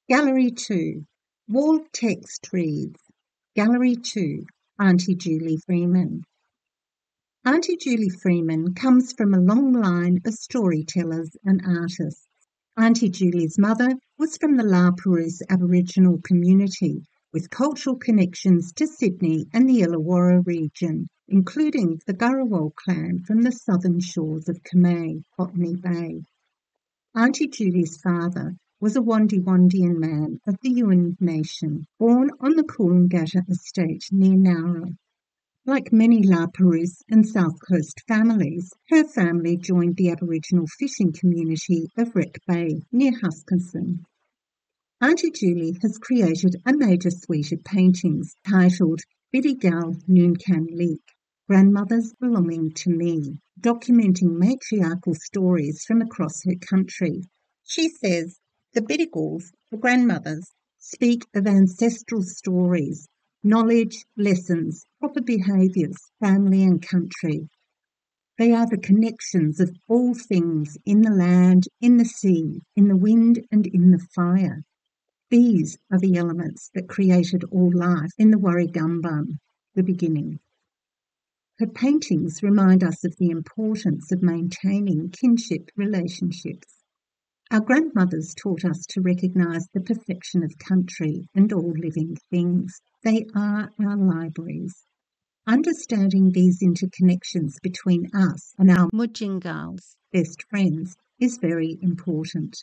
Gallery 2. Wall text reads, Gallery 2, Auntie Julie Freeman. Auntie Julie Freeman comes from a long line of storytellers and artists. Auntie Julie's mother was from the La Perouse Aboriginal community, with cultural connections to Sydney and the Illawarra region, including the Ngunnawal clan from the southern shores of Kamay, Botany Bay. Auntie Julie's father was a Wandjiwandian man of the Yuin Nation, born on the Coolangatta estate near Nowra. Like many La Perouse and South Coast families, her family joined the Aboriginal fishing community of Wreck Bay near Huskinson. Auntie Julie has created a major suite of paintings titled Bidigal Noonkan Leek, Grandmothers Belonging to Me, documenting matriarchal stories from across her country. She says, the Bidigals, the grandmothers, speak of ancestral stories, knowledge, lessons, proper behaviours, family and country. They are the connections of all things in the land, in the sea, in the wind and in the fire. These are the elements that created all life in the Warragambam, the beginning. Her paintings remind us of the importance of maintaining kinship relationships. Our grandmothers taught us to recognise the perfection of country and all living things. They are our libraries. Understanding these interconnections between us and our Mudjingals, best friends, is very important.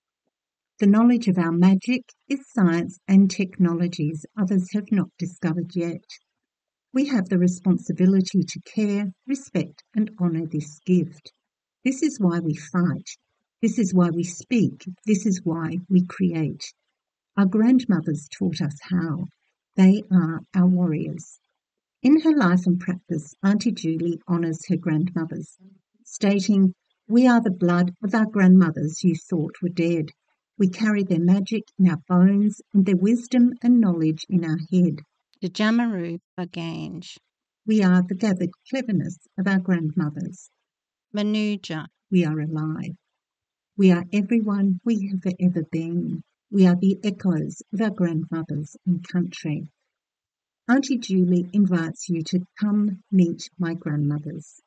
The knowledge of our magic is science and technologies others have not discovered yet. We have the responsibility to care, respect and honour this gift. This is why we fight. This is why we speak. This is why we create. Our grandmothers taught us how. They are our warriors. In her life and practice, Auntie Julie honours her grandmothers, stating, "We are the blood of our grandmothers you thought were dead. We carry their magic in our bones and their wisdom and knowledge in our head. The Jamaru Baganj. We are the gathered cleverness of our grandmothers. Manuja. We are alive. We are everyone we have ever been. We are the echoes of our grandmothers and country." Auntie Julie invites you to come meet my grandmothers.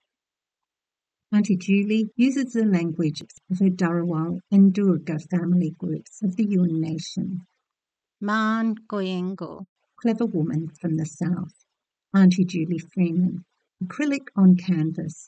Auntie Julie uses the language of her Dharawal and Durga family groups of the Yuin Nation. Man Goyengo. Clever woman from the south. Auntie Julie Freeman. Acrylic on canvas,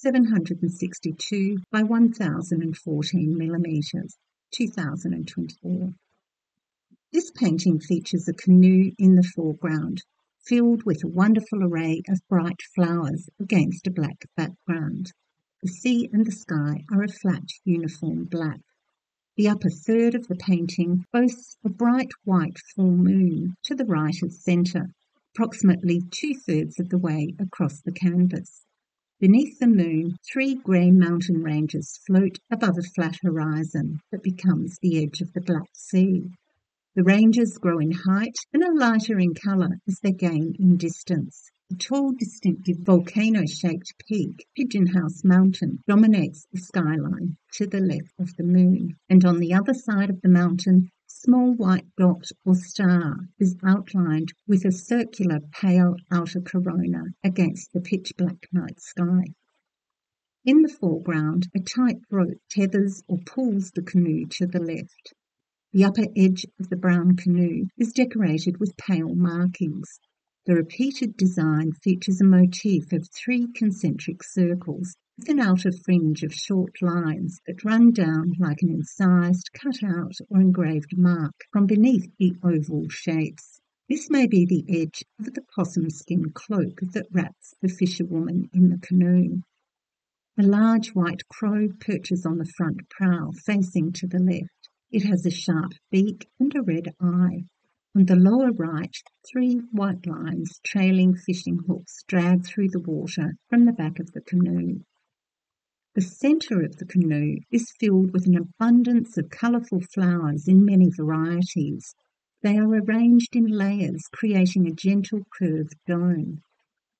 762 by 1014 millimetres, 2024. This painting features a canoe in the foreground, filled with a wonderful array of bright flowers against a black background. The sea and the sky are a flat, uniform black. The upper third of the painting boasts a bright white full moon to the right of centre, approximately 2/3 of the way across the canvas. Beneath the moon, 3 grey mountain ranges float above a flat horizon that becomes the edge of the Black Sea. The ranges grow in height and are lighter in colour as they gain in distance. The tall, distinctive volcano-shaped peak, Pigeon House Mountain, dominates the skyline to the left of the moon, and on the other side of the mountain, a small white dot or star is outlined with a circular pale outer corona against the pitch-black night sky. In the foreground, a tight rope tethers or pulls the canoe to the left. The upper edge of the brown canoe is decorated with pale markings. The repeated design features a motif of 3 concentric circles with an outer fringe of short lines that run down like an incised, cut out or engraved mark from beneath the oval shapes. This may be the edge of the possum skin cloak that wraps the fisherwoman in the canoe. A large white crow perches on the front prow facing to the left. It has a sharp beak and a red eye. On the lower right, 3 white lines trailing fishing hooks drag through the water from the back of the canoe. The centre of the canoe is filled with an abundance of colourful flowers in many varieties. They are arranged in layers, creating a gentle curved dome.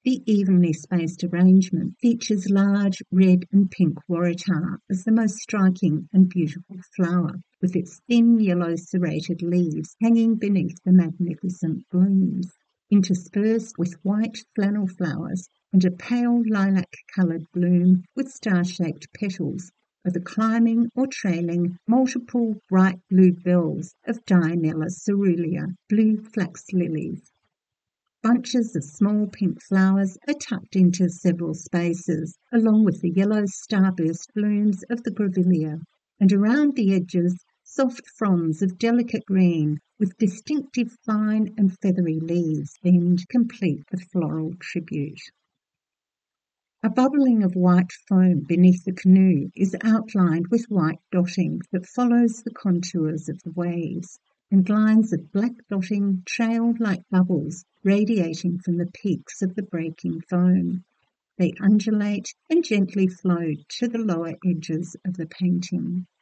The evenly spaced arrangement features large red and pink waratah as the most striking and beautiful flower, with its thin yellow serrated leaves hanging beneath the magnificent blooms. Interspersed with white flannel flowers and a pale lilac-coloured bloom with star-shaped petals are the climbing or trailing multiple bright blue bells of Dianella caerulea, blue flax lilies. Bunches of small pink flowers are tucked into several spaces, along with the yellow starburst blooms of the grevillea, and around the edges soft fronds of delicate green with distinctive fine and feathery leaves end complete the floral tribute. A bubbling of white foam beneath the canoe is outlined with white dotting that follows the contours of the waves, and lines of black dotting trail like bubbles radiating from the peaks of the breaking foam. They undulate and gently flow to the lower edges of the painting.